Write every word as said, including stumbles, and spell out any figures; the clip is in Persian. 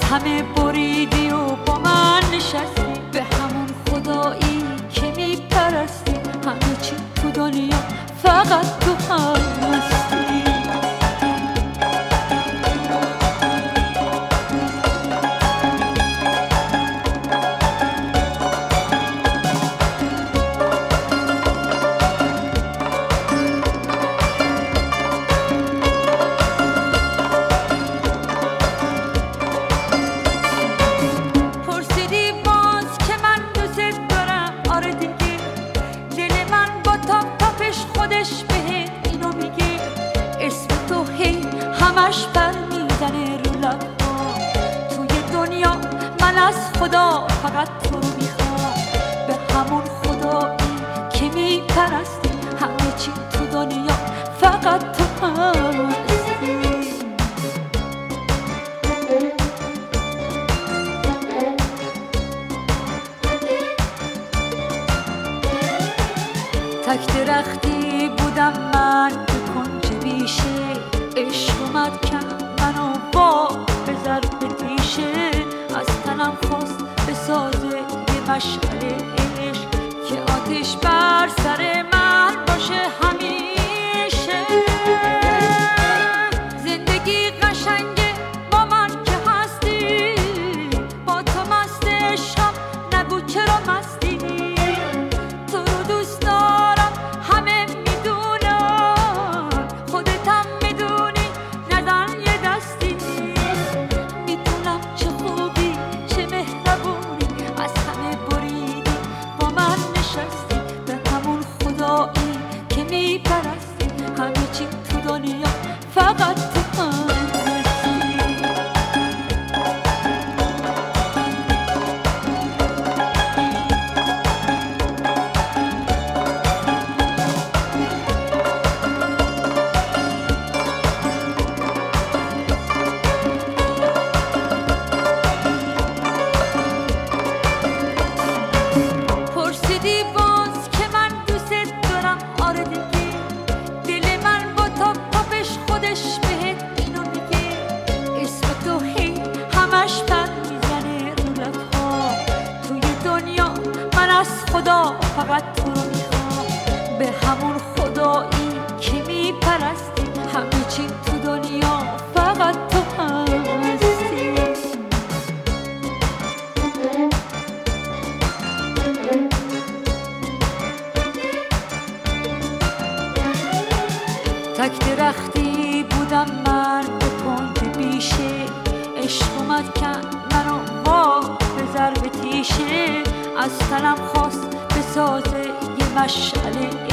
همه بریدی و با من نشستی، به همون خدایی که میپرستی، همه چی تو دنیا فقط تو هستی. همش پر میزنه رو لب‌ها، توی دنیا من از خدا فقط تو رو میخوام، به همون خدایی که میپرستی، همه چی تو دنیا فقط تو هستی. تک درختی بودم من به کنج بیشه، عشق اومد کرد منو با به ضرب تیشه، از تنم خواست به سازه یه مشعله عشق که آتش بر سر من باشه همیشه. زندگی قشنگه با من که هستی، با تو مست عشقم، نگو چرا مستی، تو رو دوست دارم همه میدونم، خودتم میدونی نزن یه دستی، میدونم چه خوبی چه مهربونی، از همه بریدی با من نشستی، به همون خدایی که میپرستی، همه چی تو دنیا فقط تو هستی. پرسیدی باز که من دوست دارم، آره دیگه، دل من با تا پاپش خودش بهت اینو میگه، اسم تو هی همش پر میزنه رو لب‌ها، توی دنیا من از خدا فقط تو رو میخوام، به همون خدایی که میپرستی، همه چی تو دنیا فقط تو هستی. تک درختی بودم من به کنج بیشه، عشق اومد کرد منو با به ضرب تیشه، از تنم خواست به سازه یه مشعله